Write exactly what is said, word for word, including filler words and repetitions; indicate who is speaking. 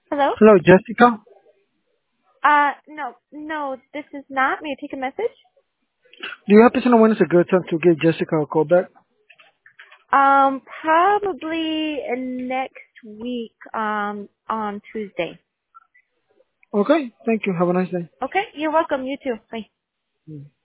Speaker 1: Hello?
Speaker 2: Hello, Jessica.
Speaker 1: Uh, no, no, this is not. May I take a message?
Speaker 2: Do you happen to know when is a good time to give Jessica a call back?
Speaker 1: Um, probably next week, um, on Tuesday.
Speaker 2: Okay, thank you. Have a nice day.
Speaker 1: Okay? You're welcome. You too. Bye.
Speaker 2: Mm.